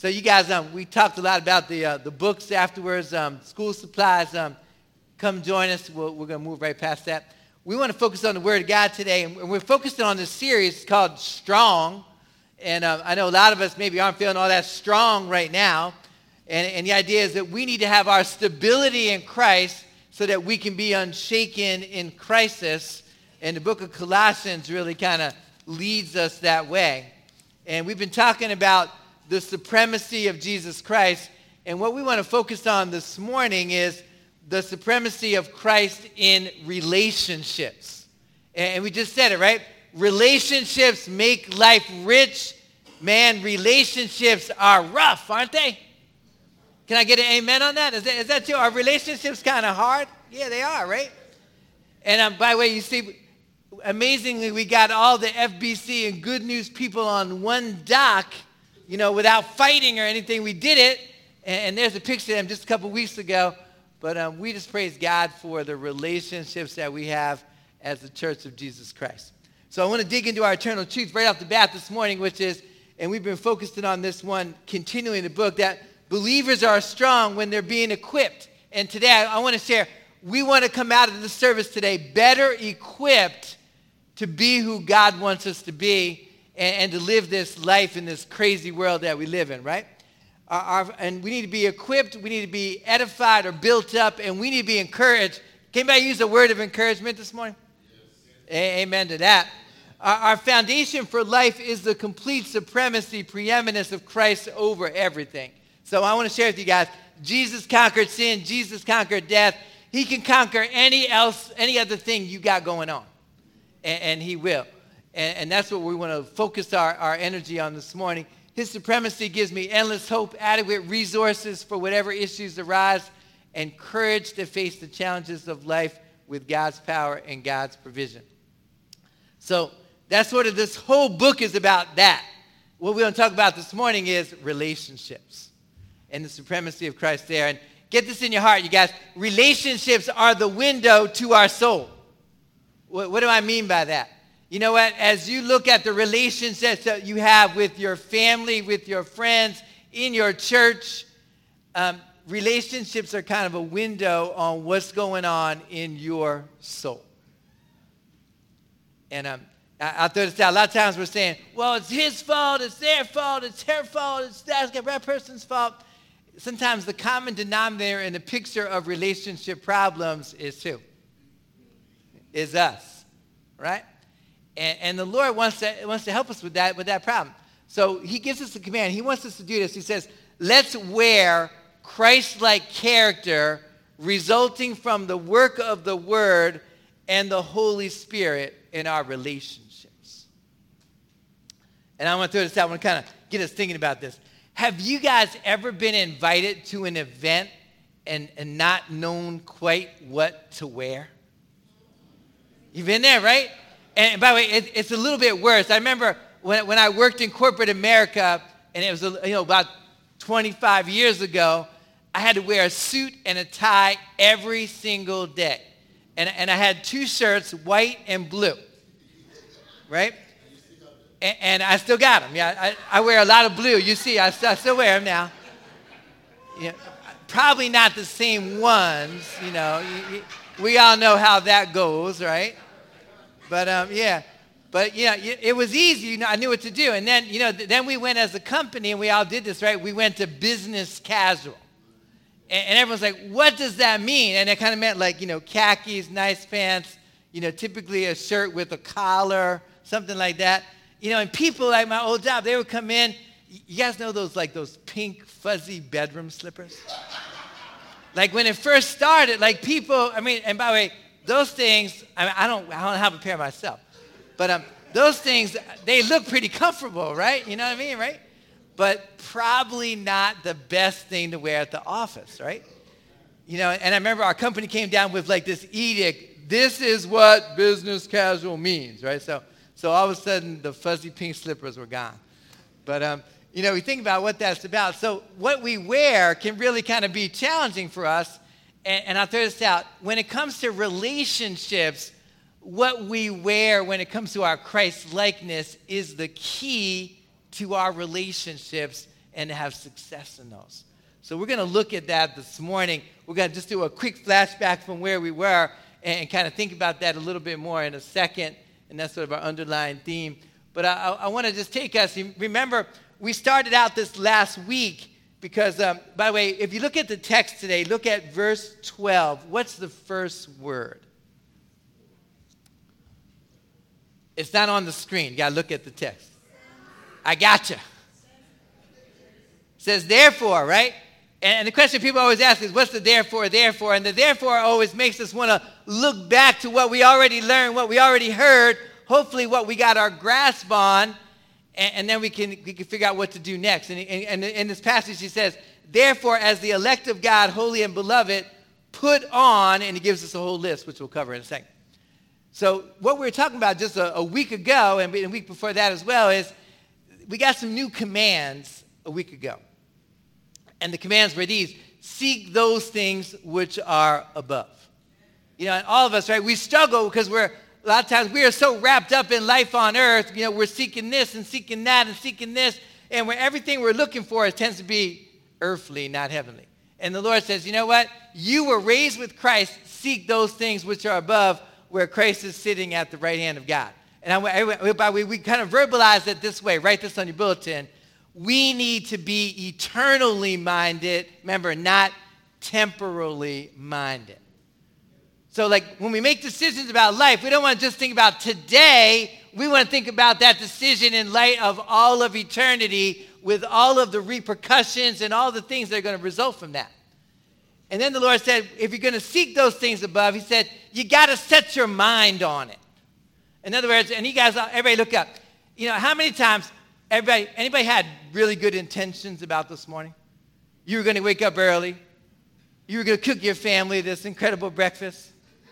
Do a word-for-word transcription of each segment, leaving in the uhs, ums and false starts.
So you guys, um, we talked a lot about the uh, the books afterwards, um, school supplies. Um, come join us. We'll, we're going to move right past that. We want to focus on the Word of God today, and we're focusing on this series called Strong. And uh, I know a lot of us maybe aren't feeling all that strong right now. And, and the idea is that we need to have our stability in Christ so that we can be unshaken in crisis. And the book of Colossians really kind of leads us that way. And we've been talking about the supremacy of Jesus Christ. And what we want to focus on this morning is the supremacy of Christ in relationships. And we just said it, right? Relationships make life rich. Man, relationships are rough, aren't they? Can I get an amen on that? Is that, is that true? Are relationships kind of hard? Yeah, they are, right? And um, by the way, you see, amazingly, we got all the F B C and Good News people on one dock, you know, without fighting or anything. We did it, and, and there's a picture of them just a couple weeks ago. But um, we just praise God for the relationships that we have as the Church of Jesus Christ. So I want to dig into our eternal truth right off the bat this morning, which is, and we've been focusing on this one continuing in the book, that believers are strong when they're being equipped. And today I, I want to share, we want to come out of the service today better equipped to be who God wants us to be and, and to live this life in this crazy world that we live in, right? Our, our, and we need to be equipped, we need to be edified or built up, and we need to be encouraged. Can anybody use a word of encouragement this morning? Yes. Amen to that. Our, our foundation for life is the complete supremacy, preeminence of Christ over everything. So I want to share with you guys, Jesus conquered sin, Jesus conquered death. He can conquer any else, any other thing you got going on, and, and he will. And, and that's what we want to focus our, our energy on this morning. His supremacy gives me endless hope, adequate resources for whatever issues arise, and courage to face the challenges of life with God's power and God's provision. So that's what this whole book is about, that. What we're going to talk about this morning is relationships and the supremacy of Christ there. And get this in your heart, you guys. Relationships are the window to our soul. What, what do I mean by that? You know what? As you look at the relationships that you have with your family, with your friends, in your church, um, relationships are kind of a window on what's going on in your soul. And um, I, I'll throw this out. A lot of times we're saying, well, it's his fault, it's their fault, it's her fault, it's that, that person's fault. Sometimes the common denominator in the picture of relationship problems is who? Is us, right? And, and the Lord wants to, wants to help us with that, with that problem. So he gives us a command. He wants us to do this. He says, let's wear Christ-like character resulting from the work of the Word and the Holy Spirit in our relationships. And I want to throw this out. I want to kind of get us thinking about this. Have you guys ever been invited to an event and, and not known quite what to wear? You've been there, right? And by the way, it, it's a little bit worse. I remember when, when I worked in corporate America, and it was you know about twenty-five years ago, I had to wear a suit and a tie every single day. And, and I had two shirts, white and blue, right? And, and I still got them. Yeah, I, I wear a lot of blue. You see, I still, I still wear them now. Yeah, probably not the same ones, you know. You, you, we all know how that goes, right? But, um, yeah, but, you know, it was easy. You know, I knew what to do. And then, you know, then we went as a company, and we all did this, right? We went to business casual. And, and everyone's like, what does that mean? And it kind of meant, like, you know, khakis, nice pants, you know, typically a shirt with a collar, something like that. You know, and people like my old job, they would come in. You guys know those, like, those pink, fuzzy bedroom slippers? Like, when it first started, like, people, I mean, and by the way, those things, I mean, I don't, I don't have a pair myself, but um, those things, they look pretty comfortable, right? You know what I mean, right? But probably not the best thing to wear at the office, right? You know, and I remember our company came down with like this edict. This is what business casual means, right? So, so all of a sudden, the fuzzy pink slippers were gone. But um, you know, we think about what that's about. So what we wear can really kind of be challenging for us. And, and I'll throw this out. When it comes to relationships, what we wear when it comes to our Christ likeness is the key to our relationships and to have success in those. So we're going to look at that this morning. We're going to just do a quick flashback from where we were and, and kind of think about that a little bit more in a second, and that's sort of our underlying theme. But I, I, I want to just take us, remember, we started out this last week because, um, by the way, if you look at the text today, look at verse twelve. What's the first word? It's not on the screen. You got to look at the text. I gotcha. It says therefore, right? And the question people always ask is, what's the therefore, therefore? And the therefore always makes us want to look back to what we already learned, what we already heard, hopefully what we got our grasp on, and, and then we can we can figure out what to do next. And, and, and in this passage he says, therefore, as the elect of God, holy and beloved, put on, and he gives us a whole list, which we'll cover in a second. So what we were talking about just a, a week ago, and a week before that as well, is we got some new commands a week ago. And the commands were these: seek those things which are above. You know, and all of us, right, we struggle because we're, a lot of times we are so wrapped up in life on earth. You know, we're seeking this and seeking that and seeking this. And where everything we're looking for it tends to be earthly, not heavenly. And the Lord says, you know what? You were raised with Christ. Seek those things which are above, where Christ is sitting at the right hand of God. And I, I, we, we kind of verbalize it this way. Write this on your bulletin. We need to be eternally minded. Remember, not temporally minded. So like when we make decisions about life, we don't want to just think about today. We want to think about that decision in light of all of eternity, with all of the repercussions and all the things that are going to result from that. And then the Lord said, if you're going to seek those things above, he said, you got to set your mind on it. In other words, and you guys, everybody look up. You know, how many times, everybody, anybody had really good intentions about this morning? You were going to wake up early. You were going to cook your family this incredible breakfast.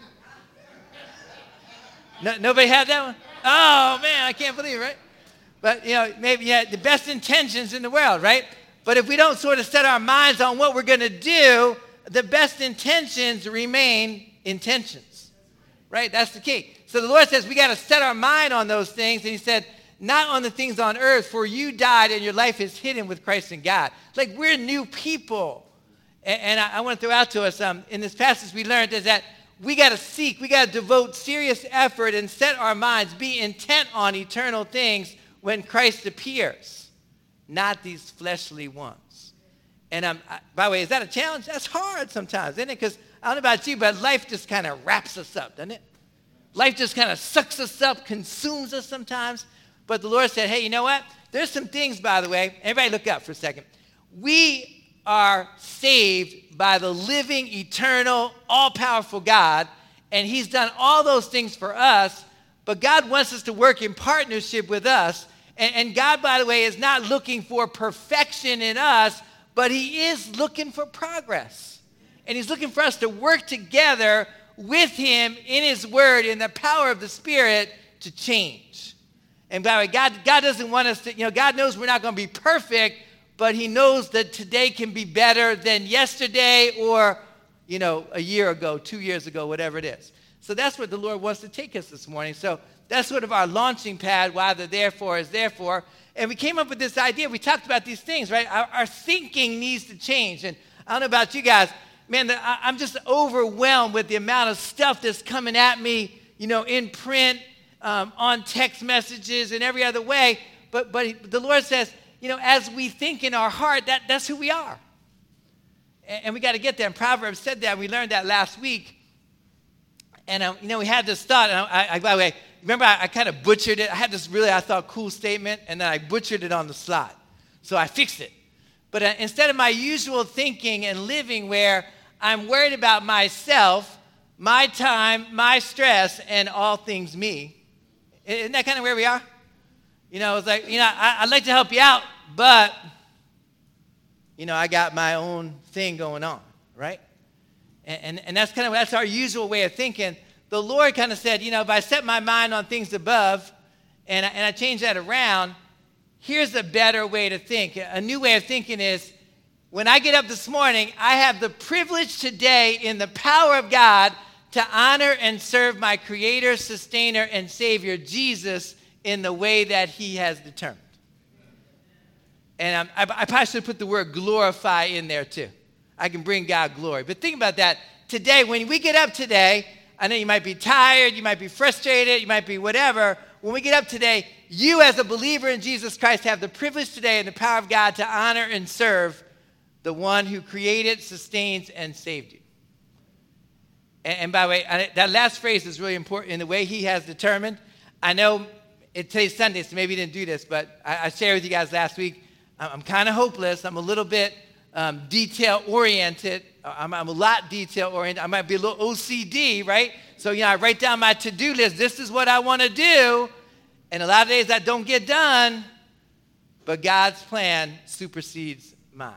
No, nobody had that one? Oh, man, I can't believe it, right? But, you know, maybe you had the best intentions in the world, right? But if we don't sort of set our minds on what we're going to do, the best intentions remain intentions, right? That's the key. So the Lord says we got to set our mind on those things. And he said, not on the things on earth, for you died and your life is hidden with Christ in God. It's like we're new people. And, and I, I want to throw out to us, um, in this passage we learned is that we got to seek, we got to devote serious effort and set our minds, be intent on eternal things when Christ appears, not these fleshly ones. And um, I, by the way, is that a challenge? That's hard sometimes, isn't it? Because I don't know about you, but life just kind of wraps us up, doesn't it? Life just kind of sucks us up, consumes us sometimes. But the Lord said, hey, you know what? There's some things, by the way. Everybody look up for a second. We are saved by the living, eternal, all-powerful God, and he's done all those things for us, but God wants us to work in partnership with us. And, and God, by the way, is not looking for perfection in us, but he is looking for progress. And he's looking for us to work together with him in his word, in the power of the Spirit, to change. And by the way, God, God doesn't want us to, you know, God knows we're not going to be perfect, but he knows that today can be better than yesterday or, you know, a year ago, two years ago, whatever it is. So that's what the Lord wants to take us this morning. So that's sort of our launching pad, why the therefore is therefore. And we came up with this idea. We talked about these things, right? Our, our thinking needs to change. And I don't know about you guys. Man, the, I, I'm just overwhelmed with the amount of stuff that's coming at me, you know, in print, um, on text messages, and every other way. But, but the Lord says, you know, as we think in our heart, that, that's who we are. And, and we got to get there. And Proverbs said that. We learned that last week. And, um, you know, we had this thought. And I, I, by the way, remember I, I kind of butchered it. I had this really, I thought, cool statement. And then I butchered it on the slide. So I fixed it. But uh, instead of my usual thinking and living where I'm worried about myself, my time, my stress, and all things me. Isn't that kind of where we are? You know, it's like, you know, I, I'd like to help you out, but, you know, I got my own thing going on, right? And, and, and that's kind of, that's our usual way of thinking. The Lord kind of said, you know, if I set my mind on things above and I, and I change that around, here's a better way to think. A new way of thinking is, when I get up this morning, I have the privilege today in the power of God to honor and serve my Creator, Sustainer, and Savior, Jesus, in the way that he has determined. And um, I, I probably should put the word glorify in there too. I can bring God glory. But think about that. Today, when we get up today, I know you might be tired, you might be frustrated, you might be whatever. When we get up today, you as a believer in Jesus Christ have the privilege today and the power of God to honor and serve the one who created, sustains, and saved you. And, and by the way, I, that last phrase is really important in the way he has determined. I know it, today's Sunday, so maybe you didn't do this, but I, I shared with you guys last week. I'm, I'm kind of hopeless. I'm a little bit um, detail-oriented. I'm, I'm a lot detail-oriented. I might be a little O C D, right? So, you know, I write down my to-do list. This is what I want to do. And a lot of days that don't get done, but God's plan supersedes mine.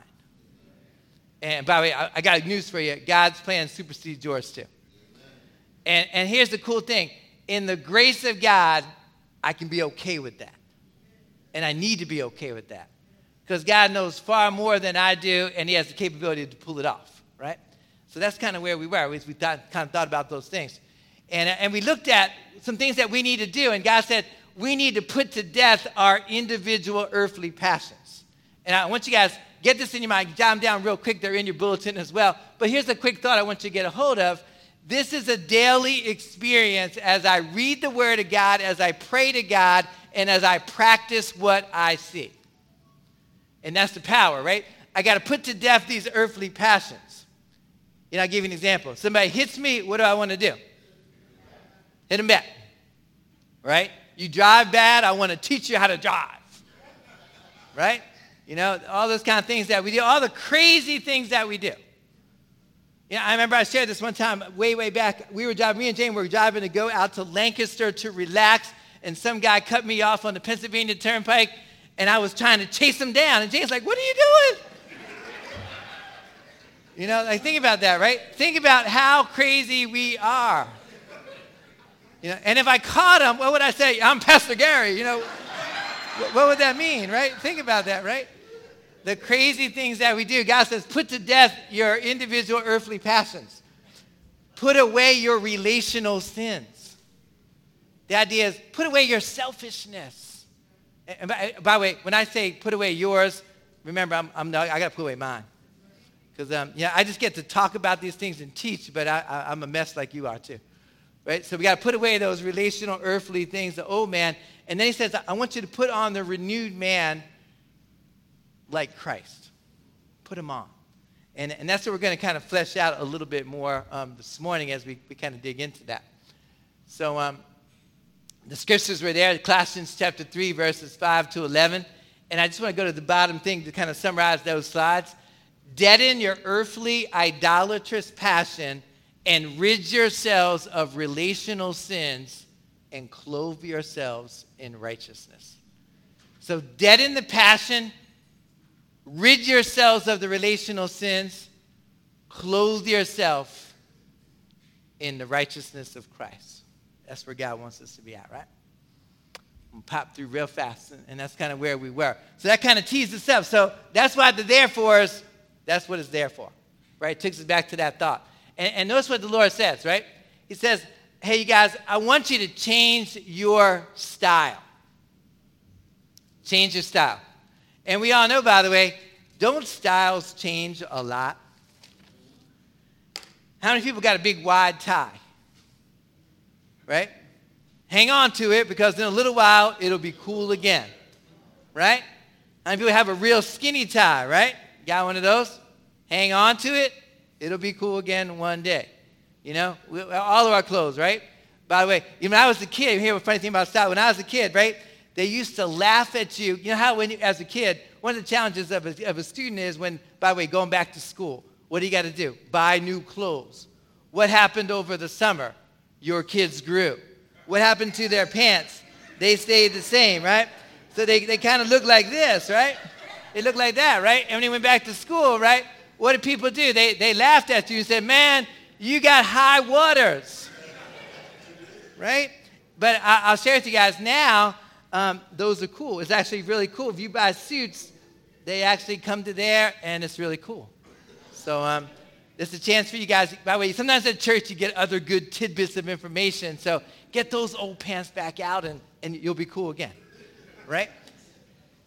And by the way, I, I got news for you. God's plan supersedes yours too. And, and here's the cool thing. In the grace of God, I can be okay with that. And I need to be okay with that. Because God knows far more than I do, and he has the capability to pull it off, right? So that's kind of where we were. We, we thought, kind of thought about those things. And, and we looked at some things that we need to do, and God said, we need to put to death our individual earthly passions. And I want you guys, get this in your mind. Jot them down real quick. They're in your bulletin as well. But here's a quick thought I want you to get a hold of. This is a daily experience as I read the Word of God, as I pray to God, and as I practice what I see. And that's the power, right? I got to put to death these earthly passions. You know, I'll give you an example. Somebody hits me, what do I want to do? Hit them back, right? You drive bad, I want to teach you how to drive, right? You know, all those kind of things that we do, all the crazy things that we do. You know, I remember I shared this one time way, way back. We were driving, me and Jane were driving to go out to Lancaster to relax, and some guy cut me off on the Pennsylvania Turnpike, and I was trying to chase him down. And Jane's like, what are you doing? You know, like think about that, right? Think about how crazy we are. You know, and if I caught him, what would I say? I'm Pastor Gary, you know. What would that mean, right? Think about that, right? The crazy things that we do. God says, put to death your individual earthly passions. Put away your relational sins. The idea is put away your selfishness. And by, by the way, when I say put away yours, remember, I'm, I'm not, I got to put away mine. Because um, yeah, I just get to talk about these things and teach, but I, I, I'm a mess like you are too. Right? So we got to put away those relational, earthly things, the old man. And then he says, I want you to put on the renewed man like Christ. Put him on. And, and that's what we're going to kind of flesh out a little bit more um, this morning as we, we kind of dig into that. So um, the scriptures were there, Colossians chapter three, verses five to eleven. And I just want to go to the bottom thing to kind of summarize those slides. Deaden your earthly, idolatrous passion and rid yourselves of relational sins and clothe yourselves in righteousness. So deaden the passion, rid yourselves of the relational sins, clothe yourself in the righteousness of Christ. That's where God wants us to be at, right? I'm pop through real fast, and, and that's kind of where we were. So that kind of teased us up. So that's why the therefores, that's what it's there for, right? It takes us back to that thought. And, and notice what the Lord says, right? He says, hey, you guys, I want you to change your style. Change your style. And we all know, by the way, don't styles change a lot? How many people got a big wide tie? Right? Hang on to it because in a little while, it'll be cool again. Right? How many people have a real skinny tie, right? Got one of those? Hang on to it. It'll be cool again one day. You know, we, all of our clothes, right? By the way, even when I was a kid, here's a funny thing about style. When I was a kid, right, they used to laugh at you. You know how when you, as a kid, one of the challenges of a, of a student is when, by the way, going back to school, what do you got to do? Buy new clothes. What happened over the summer? Your kids grew. What happened to their pants? They stayed the same, right? So they, they kind of look like this, right? They look like that, right? And when they went back to school, right, what did people do? They, they laughed at you and said, man, you got high waters, right? But I, I'll share with you guys now, um, those are cool. It's actually really cool. If you buy suits, they actually come to there, and it's really cool. So um, this is a chance for you guys. By the way, sometimes at church you get other good tidbits of information. So get those old pants back out, and, and you'll be cool again, right?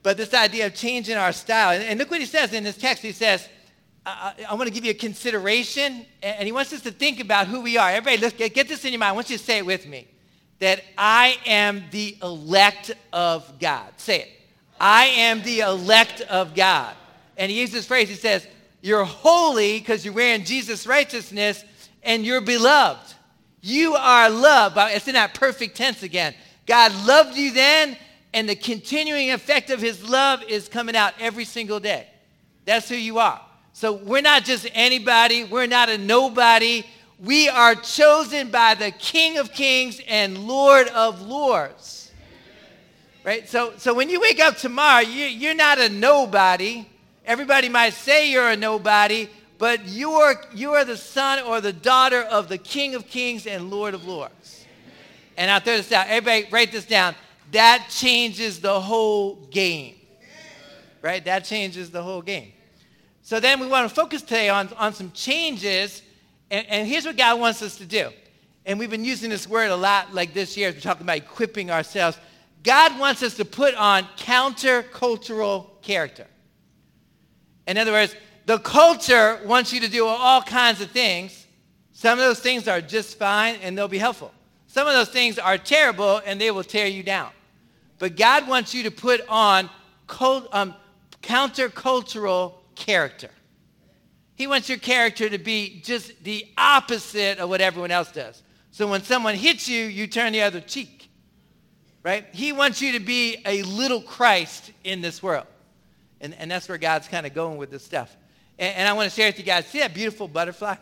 But this idea of changing our style. And, and look what he says in this text. He says, I, I want to give you a consideration. And, and he wants us to think about who we are. Everybody, let's get, get this in your mind. I want you to say it with me. That I am the elect of God. Say it. I am the elect of God. And he uses this phrase. He says, you're holy because you're wearing Jesus' righteousness, and you're beloved. You are loved. It's in that perfect tense again. God loved you then, and the continuing effect of his love is coming out every single day. That's who you are. So we're not just anybody. We're not a nobody. We are chosen by the King of Kings and Lord of Lords. Right? So, so when you wake up tomorrow, you, you're not a nobody. Everybody might say you're a nobody, but you are, you are the son or the daughter of the King of Kings and Lord of Lords. And I'll throw this out. Everybody write this down. That changes the whole game. Right? That changes the whole game. So then we want to focus today on, on some changes. And, and here's what God wants us to do. And we've been using this word a lot like this year as we're talking about equipping ourselves. God wants us to put on countercultural character. In other words, the culture wants you to do all kinds of things. Some of those things are just fine and they'll be helpful. Some of those things are terrible and they will tear you down. But God wants you to put on cult, um, countercultural character. He wants your character to be just the opposite of what everyone else does. So when someone hits you, you turn the other cheek. Right? He wants you to be a little Christ in this world. And, and that's where God's kind of going with this stuff. And, and I want to share with you guys, see that beautiful butterfly?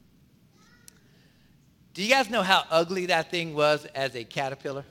Do you guys know how ugly that thing was as a caterpillar?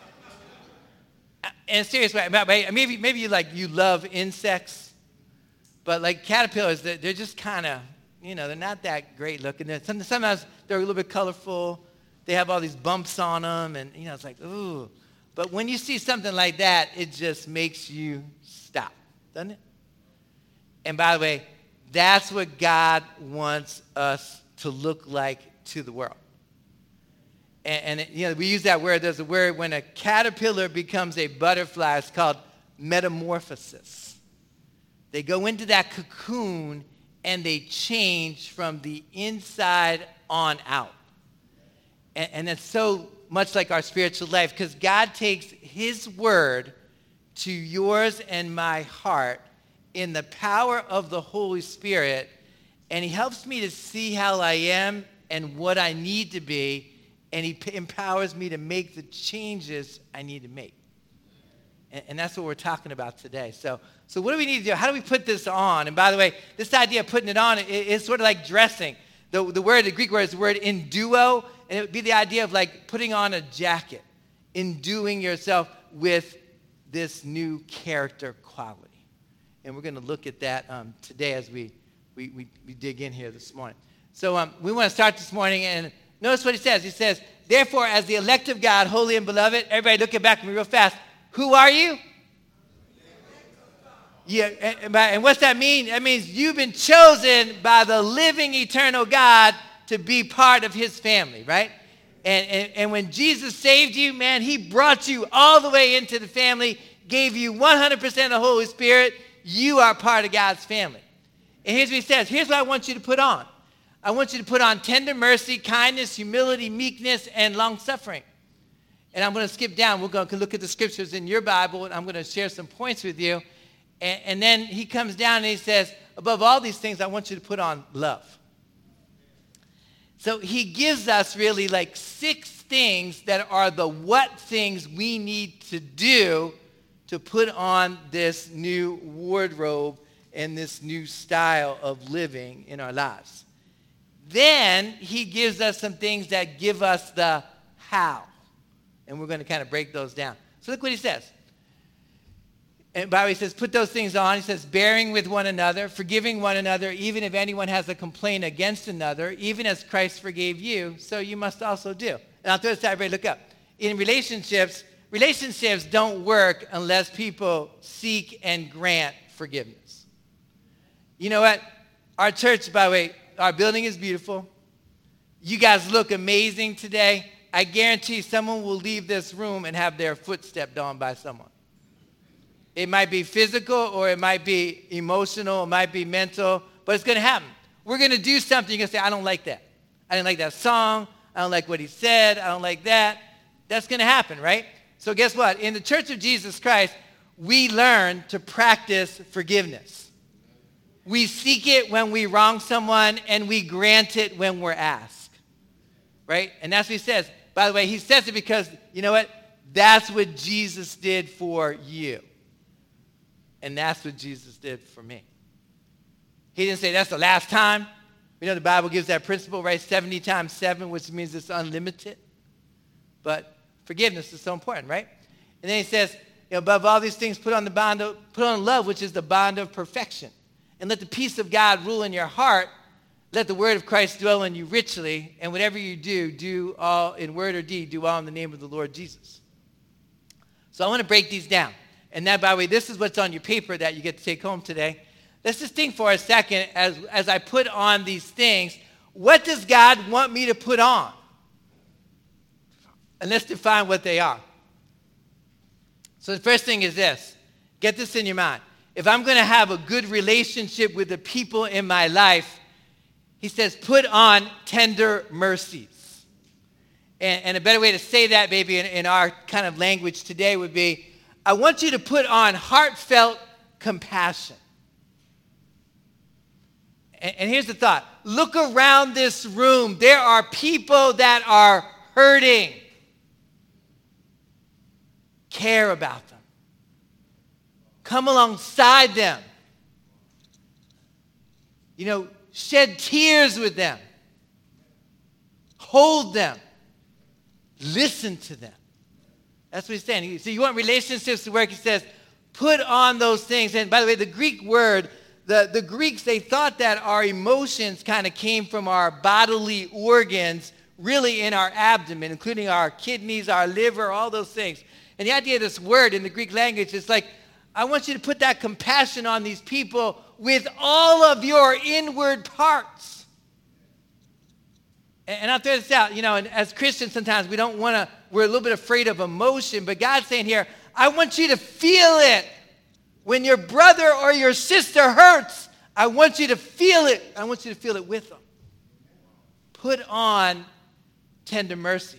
And seriously, maybe, maybe you like you love insects, but like caterpillars, they're, they're just kind of, you know, they're not that great looking. They're, sometimes they're a little bit colorful. They have all these bumps on them, and, you know, it's like, ooh. But when you see something like that, it just makes you stop, doesn't it? And by the way, that's what God wants us to look like to the world. And, and it, you know, we use that word. There's a word when a caterpillar becomes a butterfly. It's called metamorphosis. They go into that cocoon and they change from the inside on out. And, and it's so much like our spiritual life because God takes his word to yours and my heart in the power of the Holy Spirit, and he helps me to see how I am and what I need to be, and he p- empowers me to make the changes I need to make. And, and that's what we're talking about today. So, so what do we need to do? How do we put this on? And by the way, this idea of putting it on is it, sort of like dressing. The, the word, the Greek word is the word enduo, and it would be the idea of like putting on a jacket, enduing yourself with this new character quality. And we're going to look at that um, today as we, we, we, we dig in here this morning. So um, we want to start this morning, and notice what he says. He says, therefore, as the elect of God, holy and beloved, everybody looking back at me real fast, who are you? Yeah, and, and what's that mean? That means you've been chosen by the living, eternal God to be part of his family, right? And, and, and when Jesus saved you, man, he brought you all the way into the family, gave you one hundred percent of the Holy Spirit. You are part of God's family. And here's what he says. Here's what I want you to put on. I want you to put on tender mercy, kindness, humility, meekness, and long-suffering. And I'm going to skip down. We're going to look at the scriptures in your Bible, and I'm going to share some points with you. And, and then he comes down and he says, above all these things, I want you to put on love. So he gives us really like six things that are the what things we need to do to put on this new wardrobe and this new style of living in our lives. Then he gives us some things that give us the how. And we're going to kind of break those down. So look what he says. And Bible, he says, put those things on. He says, bearing with one another, forgiving one another, even if anyone has a complaint against another, even as Christ forgave you, so you must also do. And I'll throw this out, everybody look up. In relationships, relationships don't work unless people seek and grant forgiveness. You know what? Our church, by the way, our building is beautiful. You guys look amazing today. I guarantee someone will leave this room and have their foot stepped on by someone. It might be physical or it might be emotional, it might be mental, but it's going to happen. We're going to do something. You're going to say, I don't like that. I didn't like that song. I don't like what he said. I don't like that. That's going to happen, right? So guess what? In the Church of Jesus Christ, we learn to practice forgiveness. We seek it when we wrong someone, and we grant it when we're asked, right? And that's what he says. By the way, he says it because, you know what? That's what Jesus did for you. And that's what Jesus did for me. He didn't say that's the last time. You know, the Bible gives that principle, right? seventy times seven, which means it's unlimited. But forgiveness is so important, right? And then he says, you know, above all these things, put on the bond of, put on love, which is the bond of perfection. And let the peace of God rule in your heart. Let the word of Christ dwell in you richly. And whatever you do, do all in word or deed, do all in the name of the Lord Jesus. So I want to break these down. And that, by the way, this is what's on your paper that you get to take home today. Let's just think for a second as, as I put on these things, what does God want me to put on? And let's define what they are. So the first thing is this. Get this in your mind. If I'm going to have a good relationship with the people in my life, he says, put on tender mercies. And, and a better way to say that, maybe in, in our kind of language today would be, I want you to put on heartfelt compassion. And, and here's the thought. Look around this room. There are people that are hurting. Care about them. Come alongside them. You know, shed tears with them. Hold them. Listen to them. That's what he's saying. So you want relationships to work, he says, put on those things. And by the way, the Greek word, the, the Greeks, they thought that our emotions kind of came from our bodily organs, really in our abdomen, including our kidneys, our liver, all those things. And the idea of this word in the Greek language is like, I want you to put that compassion on these people with all of your inward parts. And I'll throw this out, you know, and as Christians sometimes we don't want to, we're a little bit afraid of emotion, but God's saying here, I want you to feel it. When your brother or your sister hurts, I want you to feel it. I want you to feel it with them. Put on tender mercy.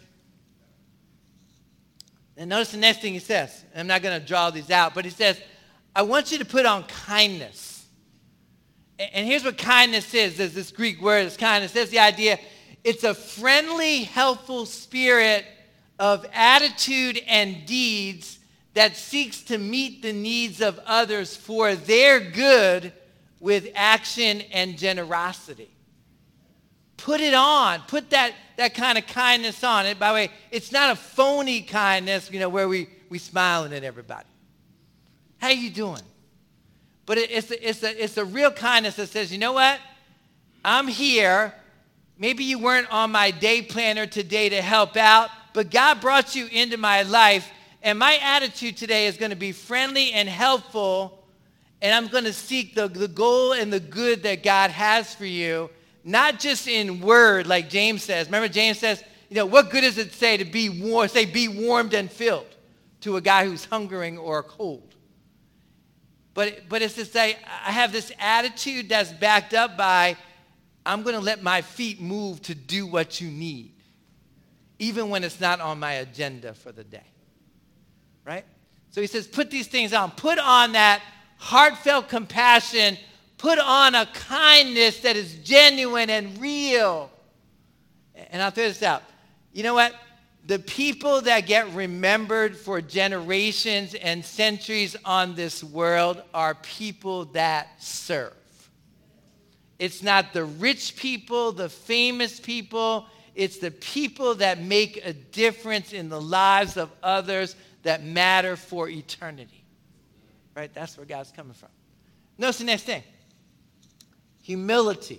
And notice the next thing he says. I'm not going to draw these out, but he says, I want you to put on kindness. And here's what kindness is. There's this Greek word, it's kindness. There's the idea. It's a friendly, helpful spirit of attitude and deeds that seeks to meet the needs of others for their good with action and generosity. Put it on. Put that, that kind of kindness on. And by the way, it's not a phony kindness, you know, where we, we smiling at everybody. How you doing? But it, it's, a, it's, a, it's a real kindness that says, you know what? I'm here. Maybe you weren't on my day planner today to help out, but God brought you into my life, and my attitude today is going to be friendly and helpful, and I'm going to seek the, the goal and the good that God has for you, not just in word, like James says. Remember, James says, you know, what good does it say to be warm, say be warmed and filled to a guy who's hungering or cold? But, but it's to say, I have this attitude that's backed up by, I'm going to let my feet move to do what you need, even when it's not on my agenda for the day, right? So he says, put these things on. Put on that heartfelt compassion. Put on a kindness that is genuine and real. And I'll throw this out. You know what? The people that get remembered for generations and centuries on this world are people that serve. It's not the rich people, the famous people. It's the people that make a difference in the lives of others that matter for eternity. Right? That's where God's coming from. Notice the next thing. Humility.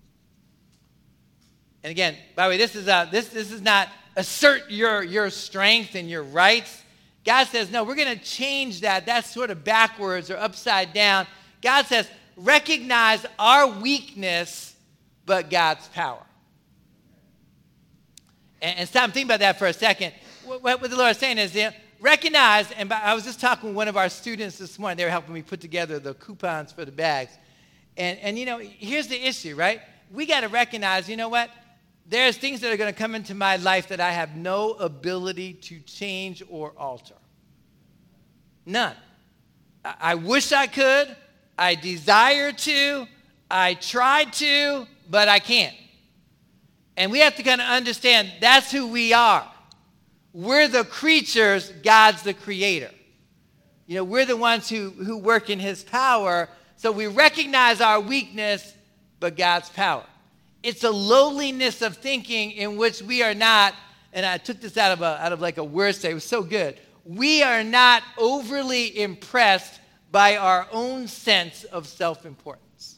And again, by the way, this is, a, this, this is not assert your, your strength and your rights. God says, no, we're going to change that. That's sort of backwards or upside down. God says, recognize our weakness, but God's power. And, and stop and think about that for a second. What, what the Lord is saying is, you know, recognize, and by, I was just talking with one of our students this morning. They were helping me put together the coupons for the bags. And, and you know, here's the issue, right? We got to recognize, you know what? There's things that are going to come into my life that I have no ability to change or alter. None. I, I wish I could. I desire to. I tried to, but I can't. And we have to kind of understand that's who we are. We're the creatures, God's the creator. You know, we're the ones who, who work in his power. So we recognize our weakness, but God's power. It's a lowliness of thinking in which we are not, and I took this out of a, out of like a word study. It was so good. We are not overly impressed by our own sense of self-importance.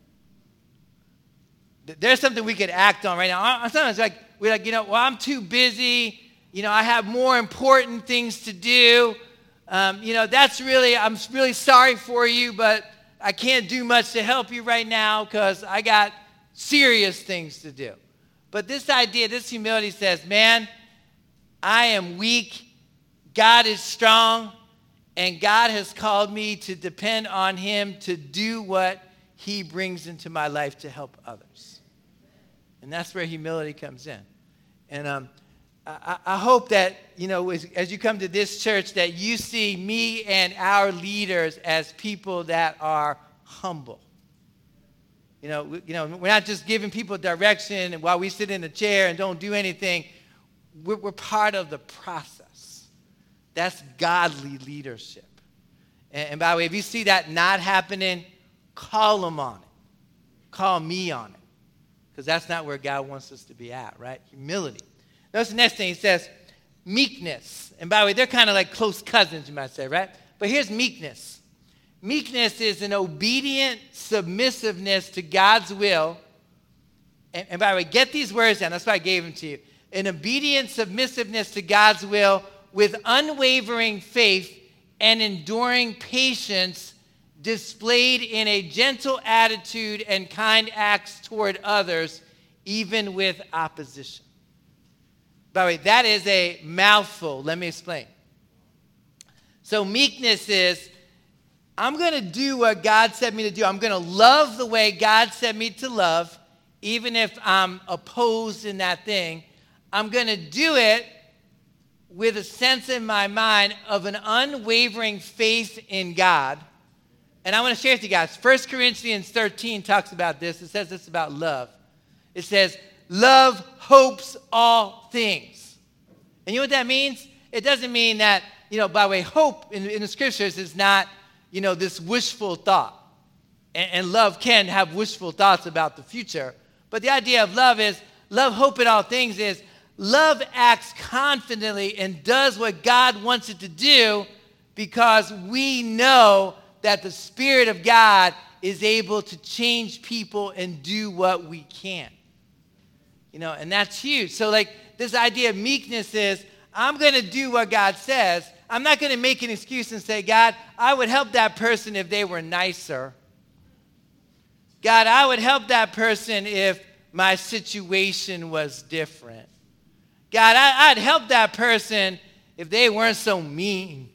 There's something we could act on right now. Sometimes like we're like, you know, well, I'm too busy. You know, I have more important things to do. Um, you know, that's really, I'm really sorry for you, but I can't do much to help you right now because I got serious things to do. But this idea, this humility says, man, I am weak. God is strong. And God has called me to depend on him to do what he brings into my life to help others. And that's where humility comes in. And um, I, I hope that, you know, as, as you come to this church, that you see me and our leaders as people that are humble. You know, we, you know, we're not just giving people direction and while we sit in a chair and don't do anything. We're, we're part of the process. That's godly leadership. And, and by the way, if you see that not happening, call them on it. Call me on it. Because that's not where God wants us to be at, right? Humility. Notice the next thing he says, meekness. And by the way, they're kind of like close cousins, you might say, right? But here's meekness. Meekness is an obedient submissiveness to God's will. And, and by the way, get these words down. That's why I gave them to you. An obedient submissiveness to God's will with unwavering faith and enduring patience displayed in a gentle attitude and kind acts toward others, even with opposition. By the way, that is a mouthful. Let me explain. So meekness is, I'm going to do what God said me to do. I'm going to love the way God said me to love, even if I'm opposed in that thing. I'm going to do it with a sense in my mind of an unwavering faith in God. And I want to share with you guys. First Corinthians thirteen talks about this. It says this about love. It says, love hopes all things. And you know what that means? It doesn't mean that, you know, by the way, hope in, in the scriptures is not, you know, this wishful thought. And, and love can have wishful thoughts about the future. But the idea of love is, love hope in all things is, love acts confidently and does what God wants it to do because we know that the Spirit of God is able to change people and do what we can't. You know, and that's huge. So like this idea of meekness is, I'm going to do what God says. I'm not going to make an excuse and say, God, I would help that person if they were nicer. God, I would help that person if my situation was different. God, I, I'd help that person if they weren't so mean.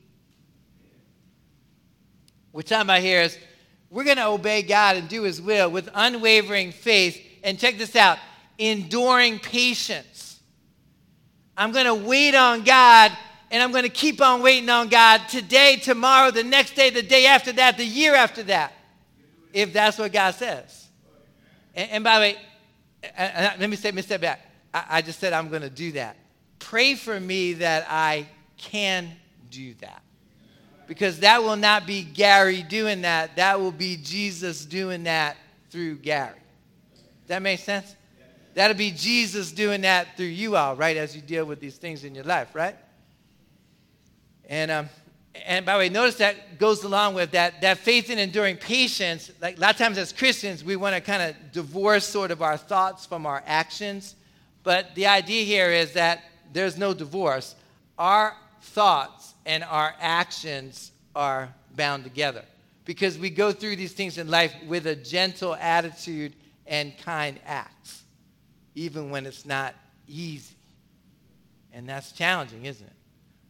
What I'm about here is we're going to obey God and do his will with unwavering faith. And check this out, enduring patience. I'm going to wait on God, and I'm going to keep on waiting on God today, tomorrow, the next day, the day after that, the year after that, if that's what God says. And, and by the way, uh, let me, say, let me step back. I, I just said I'm going to do that. Pray for me that I can do that. Because that will not be Gary doing that. That will be Jesus doing that through Gary. Does that make sense? That'll be Jesus doing that through you all, right, as you deal with these things in your life, right? And um, and by the way, notice that goes along with that, that faith and enduring patience. Like a lot of times as Christians, we want to kind of divorce sort of our thoughts from our actions. But the idea here is that there's no divorce. Our thoughts and our actions are bound together because we go through these things in life with a gentle attitude and kind acts, even when it's not easy. And that's challenging, isn't it?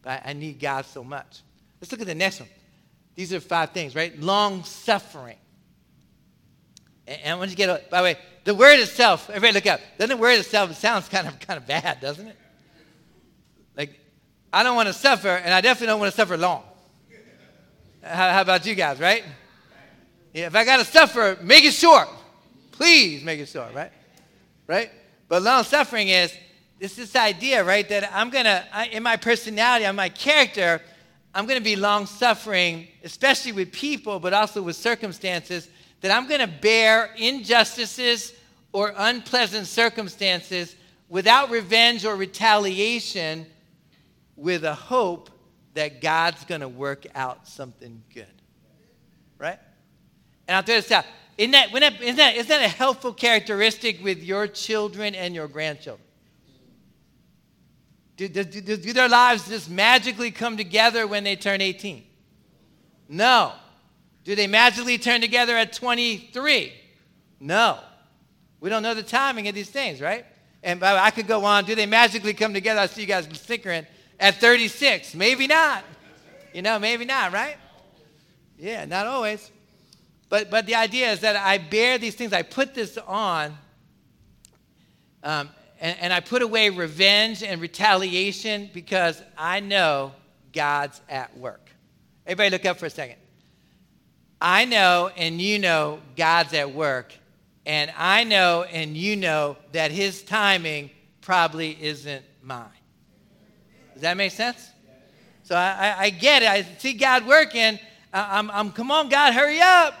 but I need God so much. Let's look at the next one. These are five things, right? Long suffering. And, and I want you to get, a, by the way, the word itself, everybody look up. Doesn't the word itself, it sounds kind of kind of bad, doesn't it? Like, I don't want to suffer, and I definitely don't want to suffer long. How, how about you guys, right? Yeah, if I got to suffer, make it short. Please make it short, right? Right? But long suffering is, it's this idea, right, that I'm going to, in my personality, in my character, I'm going to be long suffering, especially with people, but also with circumstances, that I'm going to bear injustices or unpleasant circumstances without revenge or retaliation, with a hope that God's going to work out something good. Right? And I'll tell you this out. Isn't that, isn't, that, isn't that a helpful characteristic with your children and your grandchildren? Do, do, do, do their lives just magically come together when they turn eighteen? No. Do they magically turn together at twenty-three? No. We don't know the timing of these things, right? And by the way, I could go on. Do they magically come together? I see you guys snickering. At thirty-six? Maybe not. You know, maybe not, right? Yeah, not always. But but the idea is that I bear these things. I put this on, um, and, and I put away revenge and retaliation because I know God's at work. Everybody look up for a second. I know and you know God's at work, and I know and you know that his timing probably isn't mine. Does that make sense? So I, I, I get it. I see God working. I, I'm, I'm, come on, God, hurry up.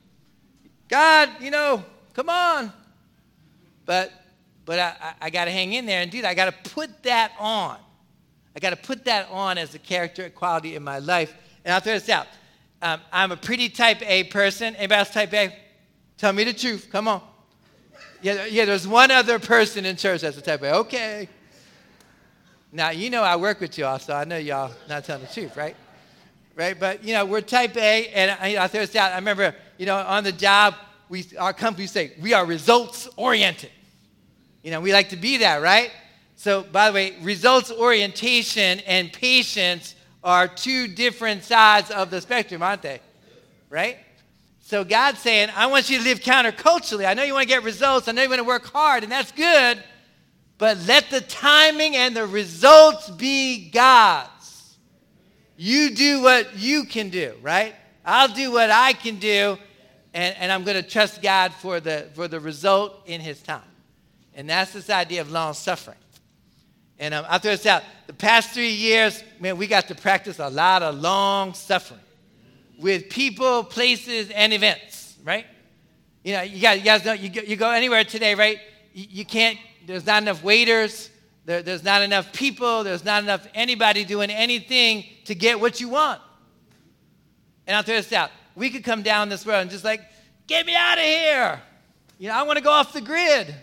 God, you know, come on. But but I, I, I got to hang in there. And, dude, I got to put that on. I got to put that on as a character quality in my life. And I'll throw this out. Um, I'm a pretty type A person. Anybody else type A? Tell me the truth. Come on. Yeah, yeah. There's one other person in church that's a type A. Okay. Now, you know I work with y'all, so I know y'all not telling the truth, right? Right? But, you know, we're type A, and I, I'll throw this out. I remember, you know, on the job, we our company say, we are results-oriented. You know, we like to be that, right? So, by the way, results orientation and patience are two different sides of the spectrum, aren't they? Right? So God's saying, I want you to live counterculturally. I know you want to get results. I know you want to work hard, and that's good. But let the timing and the results be God's. You do what you can do, right? I'll do what I can do, and, and I'm going to trust God for the, for the result in his time. And that's this idea of long suffering. And um, I'll throw this out. The past three years, man, we got to practice a lot of long suffering with people, places, and events, right? You know, you guys, you guys know, you go, you go anywhere today, right? You, you can't. There's not enough waiters. There, there's not enough people. There's not enough anybody doing anything to get what you want. And I'll throw this out. We could come down this road and just like, get me out of here. You know, I want to go off the grid.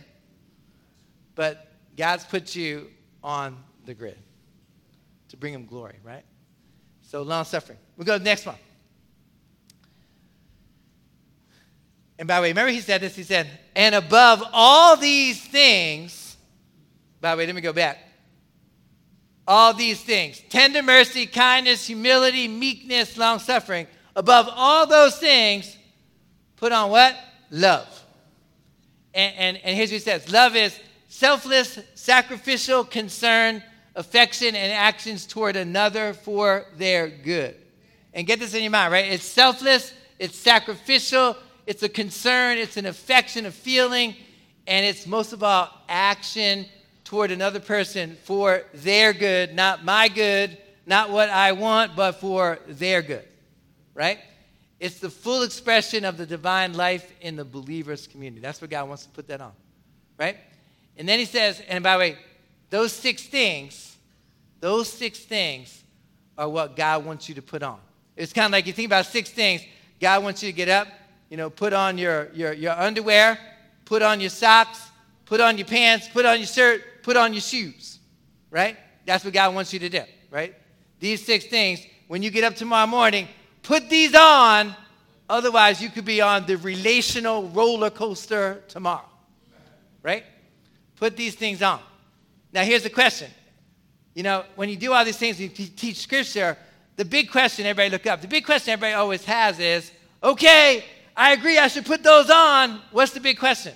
But God's put you on the grid to bring him glory, right? So long suffering. We'll go to the next one. And by the way, remember he said this, he said, and above all these things, by the way, let me go back. All these things, tender mercy, kindness, humility, meekness, long-suffering. Above all those things, put on what? Love. And, and, and here's what he says. Love is selfless, sacrificial concern, affection, and actions toward another for their good. And get this in your mind, right? It's selfless, it's sacrificial, it's a concern, it's an affection, a feeling, and it's most of all action toward another person for their good, not my good, not what I want, but for their good, right? It's the full expression of the divine life in the believer's community. That's what God wants to put that on, right? And then he says, and by the way, those six things, those six things are what God wants you to put on. It's kind of like you think about six things. God wants you to get up, you know, put on your, your, your underwear, put on your socks, put on your pants, put on your shirt, put on your shoes, right? That's what God wants you to do, right? These six things, when you get up tomorrow morning, put these on, otherwise you could be on the relational roller coaster tomorrow, right? Put these things on. Now here's the question. You know, when you do all these things, you teach Scripture, the big question, everybody look up, the big question everybody always has is, okay, I agree I should put those on. What's the big question?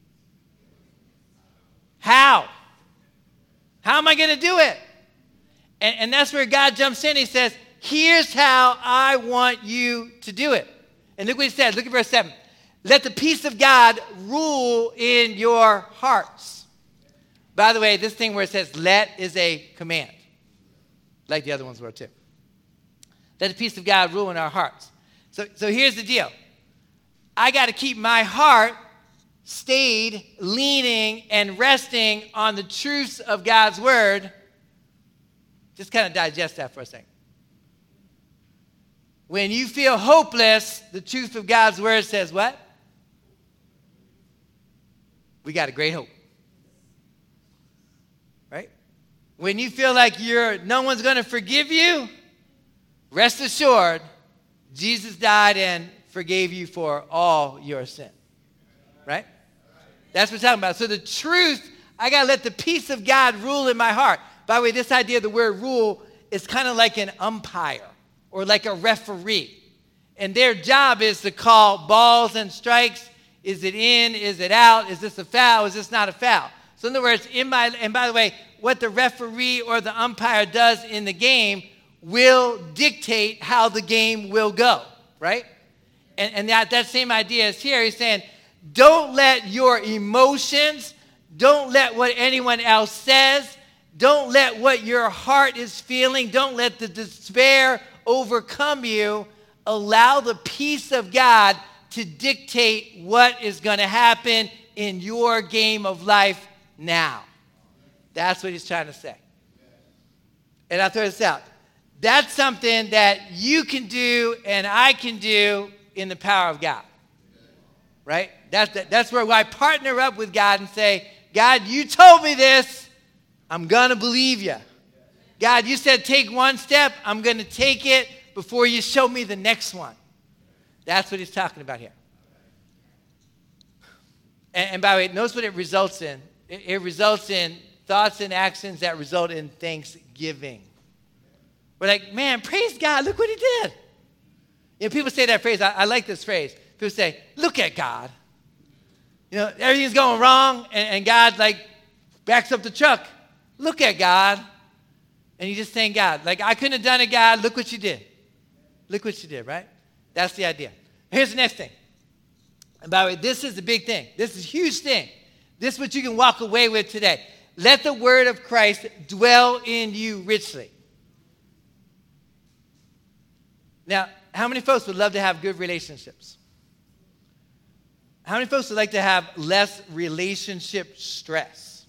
How? How am I going to do it? And, and that's where God jumps in. He says, here's how I want you to do it. And look what he says. Look at verse seven. Let the peace of God rule in your hearts. By the way, this thing where it says let is a command, like the other ones were too. Let the peace of God rule in our hearts. So, so here's the deal. I got to keep my heart stayed, leaning, and resting on the truths of God's word. Just kind of digest that for a second. When you feel hopeless, the truth of God's word says what? We got a great hope. Right? When you feel like you're no one's going to forgive you, rest assured, Jesus died and forgave you for all your sin. Right? That's what we're talking about. So the truth, I got to let the peace of God rule in my heart. By the way, this idea of the word rule is kind of like an umpire or like a referee. And their job is to call balls and strikes. Is it in? Is it out? Is this a foul? Is this not a foul? So in other words, in my, and by the way, what the referee or the umpire does in the game will dictate how the game will go, right? And, and that, that same idea is here. He's saying, don't let your emotions, don't let what anyone else says, don't let what your heart is feeling, don't let the despair overcome you. Allow the peace of God to dictate what is going to happen in your game of life now. That's what he's trying to say. And I'll throw this out. That's something that you can do and I can do in the power of God. Right? That's, that's where I partner up with God and say, God, you told me this. I'm going to believe you. God, you said take one step. I'm going to take it before you show me the next one. That's what he's talking about here. And, and by the way, notice what it results in. It, it results in thoughts and actions that result in thanksgiving. We're like, man, praise God. Look what he did. You know, people say that phrase. I, I like this phrase. People say, look at God. You know, everything's going wrong, and, and God, like, backs up the truck. Look at God. And you just thank God. Like, I couldn't have done it, God. Look what you did. Look what you did, right? That's the idea. Here's the next thing. And by the way, this is the big thing. This is a huge thing. This is what you can walk away with today. Let the word of Christ dwell in you richly. Now, how many folks would love to have good relationships? How many folks would like to have less relationship stress?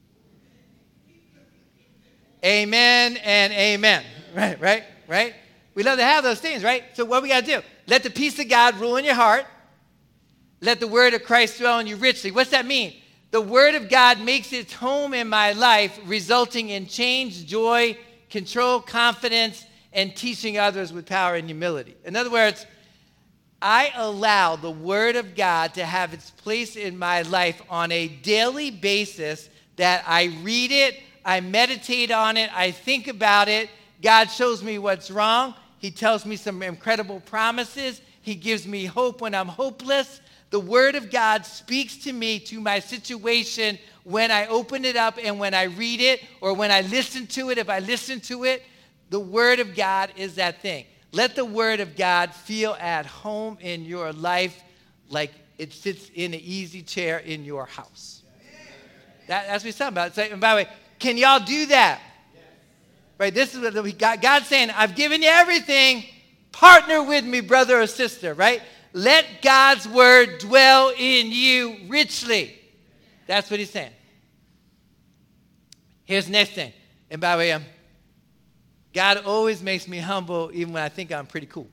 Amen and amen. Right, right, right? We love to have those things, right? So what we got to do? Let the peace of God rule in your heart. Let the word of Christ dwell in you richly. What's that mean? The word of God makes its home in my life, resulting in change, joy, control, confidence, and teaching others with power and humility. In other words, I allow the word of God to have its place in my life on a daily basis, that I read it, I meditate on it, I think about it. God shows me what's wrong. He tells me some incredible promises. He gives me hope when I'm hopeless. The word of God speaks to me, to my situation, when I open it up and when I read it, or when I listen to it. If I listen to it, the word of God is that thing. Let the word of God feel at home in your life, like it sits in an easy chair in your house. That, that's what he's talking about. So, and by the way, can y'all do that? Right, this is what we got. God's saying, I've given you everything. Partner with me, brother or sister, right? Let God's word dwell in you richly. That's what he's saying. Here's the next thing. And by the way, um, God always makes me humble even when I think I'm pretty cool.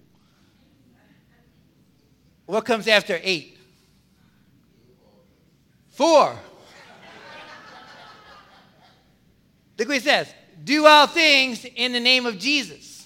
What comes after eight? Four. Look what he says. Do all things in the name of Jesus.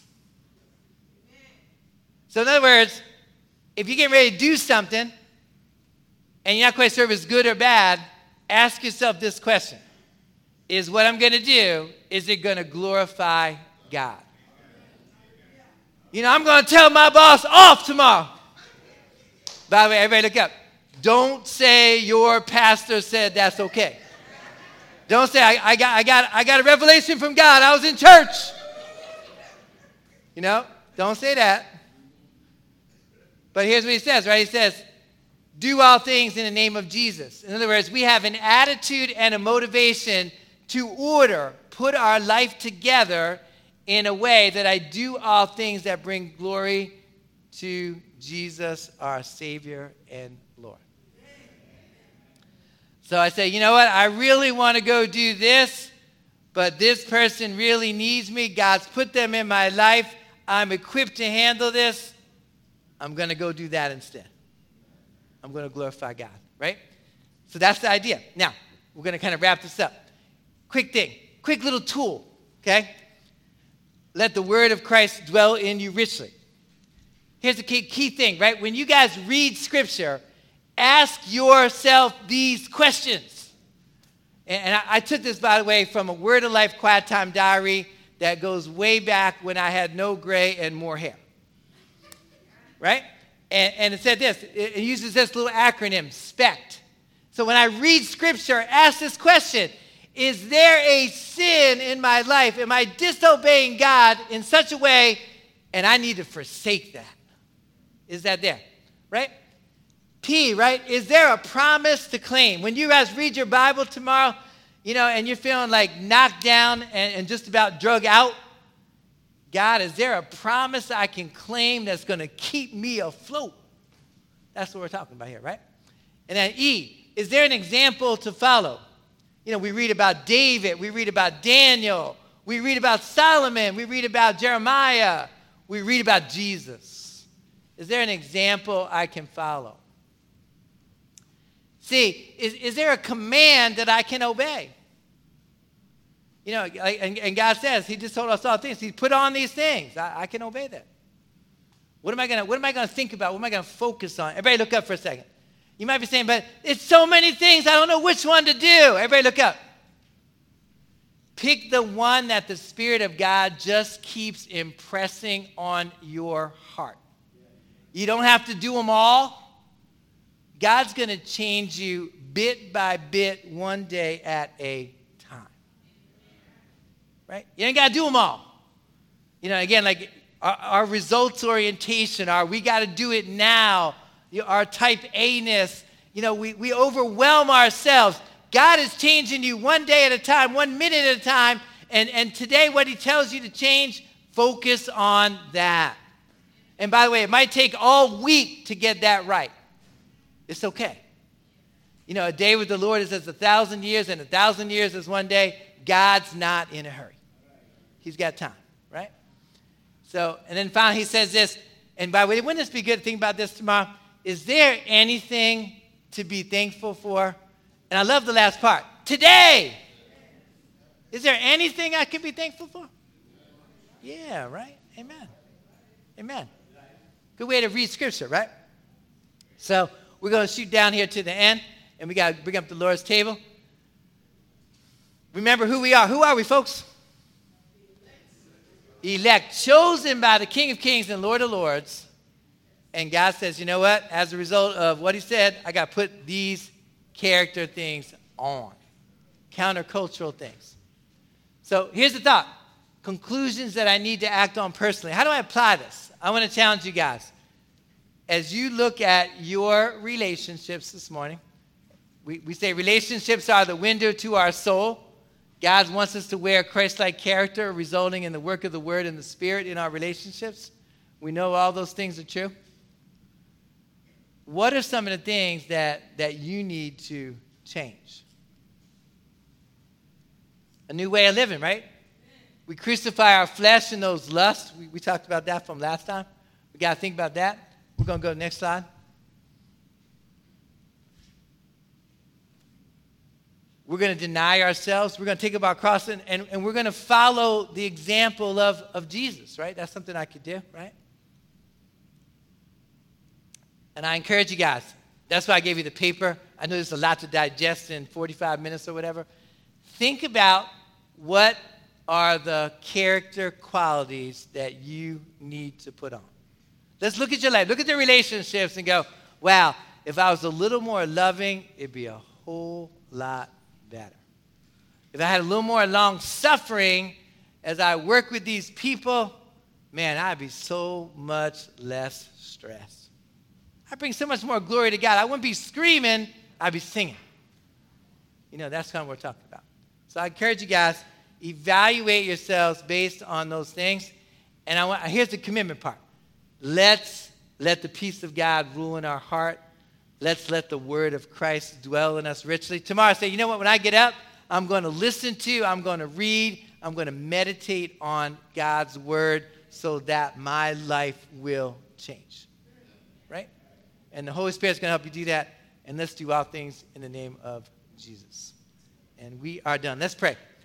So in other words, if you're getting ready to do something and you're not quite sure if it's good or bad, ask yourself this question. is what I'm going to do, is it going to glorify God? You know, I'm going to tell my boss off tomorrow. By the way, everybody look up. Don't say your pastor said that's okay. Don't say, I, I, got, I, got, I got a revelation from God. I was in church. You know, don't say that. But here's what he says, right? He says, do all things in the name of Jesus. In other words, we have an attitude and a motivation to order, put our life together in a way that I do all things that bring glory to Jesus, our Savior and Lord. So I say, you know what? I really want to go do this, but this person really needs me. God's put them in my life. I'm equipped to handle this. I'm going to go do that instead. I'm going to glorify God, right? So that's the idea. Now, we're going to kind of wrap this up. Quick thing, quick little tool, okay? Let the word of Christ dwell in you richly. Here's the key, key thing, right? When you guys read Scripture, ask yourself these questions. And, and I, I took this, by the way, from a Word of Life Quiet Time diary that goes way back when I had no gray and more hair, right? And, and it said this, it, it uses this little acronym, SPECT. So when I read Scripture, ask this question: is there a sin in my life? Am I disobeying God in such a way, and I need to forsake that? Is that there? Right? P, right? Is there a promise to claim? When you guys read your Bible tomorrow, you know, and you're feeling like knocked down and, and just about drug out, God, is there a promise I can claim that's going to keep me afloat? That's what we're talking about here, right? And then E, is there an example to follow? You know, we read about David, we read about Daniel, we read about Solomon, we read about Jeremiah, we read about Jesus. Is there an example I can follow? See, is, is there a command that I can obey? You know, and, and God says, he just told us all things. He put on these things. I, I can obey that. What am I gonna, what am I gonna think about? What am I gonna focus on? Everybody look up for a second. You might be saying, but it's so many things, I don't know which one to do. Everybody look up. Pick the one that the Spirit of God just keeps impressing on your heart. You don't have to do them all. God's going to change you bit by bit, one day at a time. Right? You ain't got to do them all. You know, again, like our, our results orientation, our we got to do it now, our type A-ness, you know, we, we overwhelm ourselves. God is changing you one day at a time, one minute at a time, and, and today what he tells you to change, focus on that. And by the way, it might take all week to get that right. It's okay. You know, a day with the Lord is as a thousand years, and a thousand years is one day. God's not in a hurry. He's got time, right? So, and then finally he says this, and by the way, wouldn't this be good to think about this tomorrow? Is there anything to be thankful for? And I love the last part. Today! Is there anything I can be thankful for? Yeah, right? Amen. Amen. Good way to read Scripture, right? So we're going to shoot down here to the end, and we got to bring up the Lord's table. Remember who we are. Who are we, folks? Elect, chosen by the King of Kings and Lord of Lords. And God says, you know what? As a result of what he said, I got to put these character things on. Countercultural things. So here's the thought. Conclusions that I need to act on personally. How do I apply this? I want to challenge you guys. As you look at your relationships this morning, we, we say relationships are the window to our soul. God wants us to wear Christ-like character, resulting in the work of the Word and the Spirit in our relationships. We know all those things are true. What are some of the things that, that you need to change? A new way of living, right? We crucify our flesh and those lusts. We, we talked about that from last time. We got to think about that. We're going to go to the next slide. We're going to deny ourselves. We're going to take up our cross, and, and, and we're going to follow the example of, of Jesus, right? That's something I could do, right? And I encourage you guys. That's why I gave you the paper. I know there's a lot to digest in forty-five minutes or whatever. think about what are the character qualities that you need to put on. Let's look at your life. Look at the relationships and go, wow, if I was a little more loving, it'd be a whole lot better. If I had a little more long suffering as I work with these people, man, I'd be so much less stressed. I'd bring so much more glory to God. I wouldn't be screaming, I'd be singing. You know, that's kind of what we're talking about. So I encourage you guys, evaluate yourselves based on those things. And I want, here's the commitment part. Let's let the peace of God rule in our heart. Let's let the word of Christ dwell in us richly. Tomorrow, say, you know what, when I get up, I'm going to listen to, I'm going to read, I'm going to meditate on God's word so that my life will change. Right? And the Holy Spirit's going to help you do that. And let's do all things in the name of Jesus. And we are done. Let's pray.